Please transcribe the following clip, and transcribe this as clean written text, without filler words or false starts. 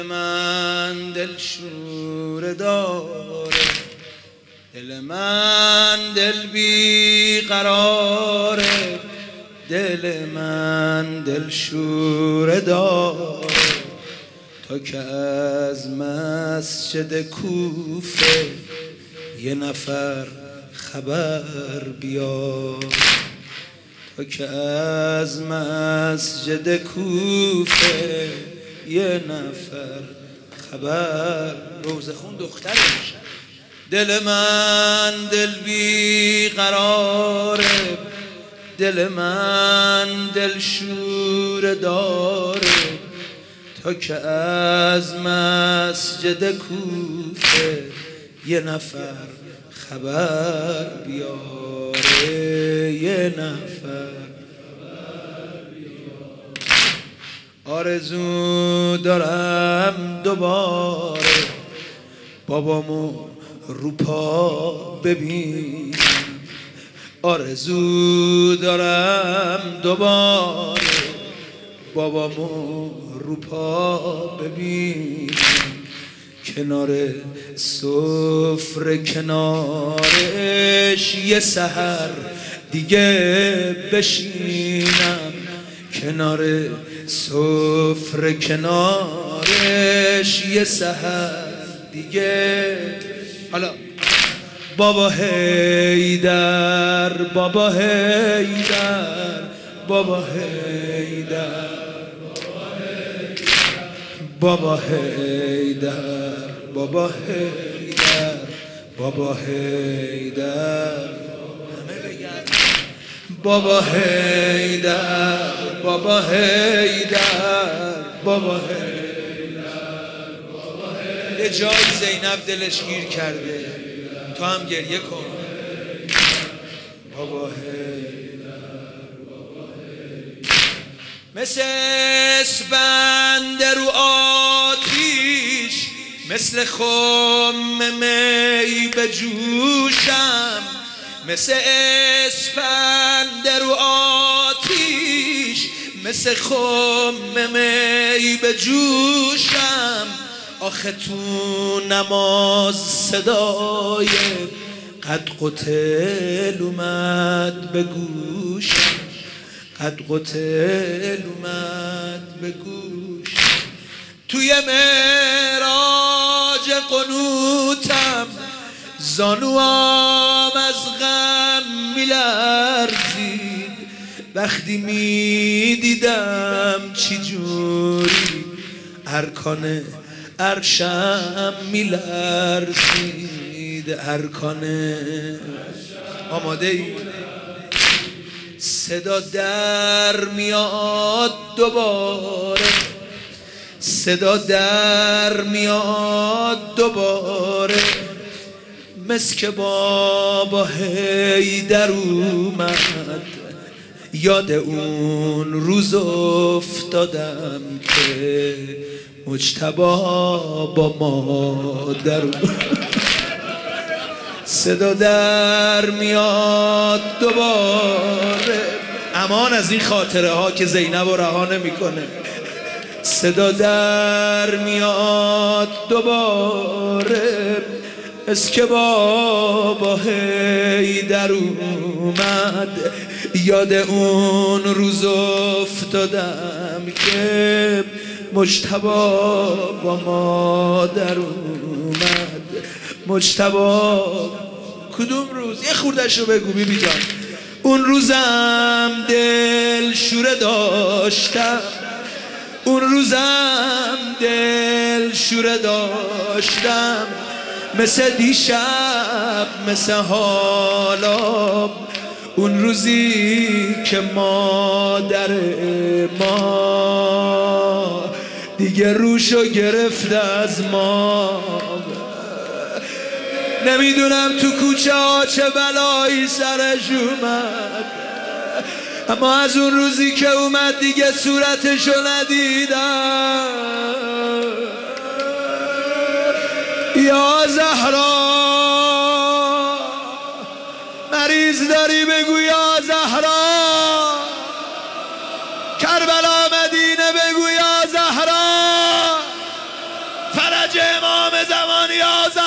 من دل شوره داره، دل من دل بی قراره، دل من دل شوره داره. تا که از مسجد کوفه یه نفر خبر بیار، تا که از مسجد کوفه یه نفر خبر. روزه خون دخترش. دل من دل بی قراره، دل من دل شوره داره، تا که از مسجد کوفه یه نفر خبر بیاره، یه نفر خبر بیاره. آرزو دارم دوباره بابامو رو پا ببینم، آرزو دارم دوباره بابامو رو پا ببینم، کنار سفره کنارش یه سحر دیگه بشینم، کنار سفره کنارش یه سحر دیگه. حالا بابا حیدر، بابا حیدر، بابا حیدر، بابا حیدر، بابا حیدر، بابا حیدر، بابا حیدر، بابا حیدر، بابا حیدر. یه جای زینب دلش گیر کرده، تو هم گریه کن. بابا حیدر، مثل اسفند رو آتیش، مثل خم می به جوشم، مثل اسفند رو آتیش، مثل خم می به جوشم. آخه تو نماز صدای قد قتل اومد به گوشم، قد قتل اومد به گوشم. توی معراج قنوتم زانوام از غم میلرزید، وقتی میدیدم چی جوری ارکان عرشم میلرزید، ارکان. آماده ای؟ صدا در میاد دوباره، صدا در میاد دوباره، مسک بابا حیدر اومد. یاد اون روز افتادم که مجتبی با مادر صدا در میاد دوباره. امان از این خاطره ها که زینب رو رها نمیکنه. صدا در میاد دوباره، اسک بابا حیدر اومد. یاد اون روز افتادم که مجتبی با مادر اومد. مجتبی کدوم روز؟ یه خوردش رو بگو بیبی جان. اون روزم دل شوره داشتم، اون روزم دل شوره داشتم، مثل دیشب مثل حالا. اون روزی که مادر ما دیگه روشو گرفت از ما، نمیدونم تو کوچه ها چه بلایی سرش اومد، اما از اون روزی که اومد دیگه صورتشو ندیدم. یا زهرا مریض داری بگو یا زهرا، کربلا مدینه بگو یا زهرا، نیازم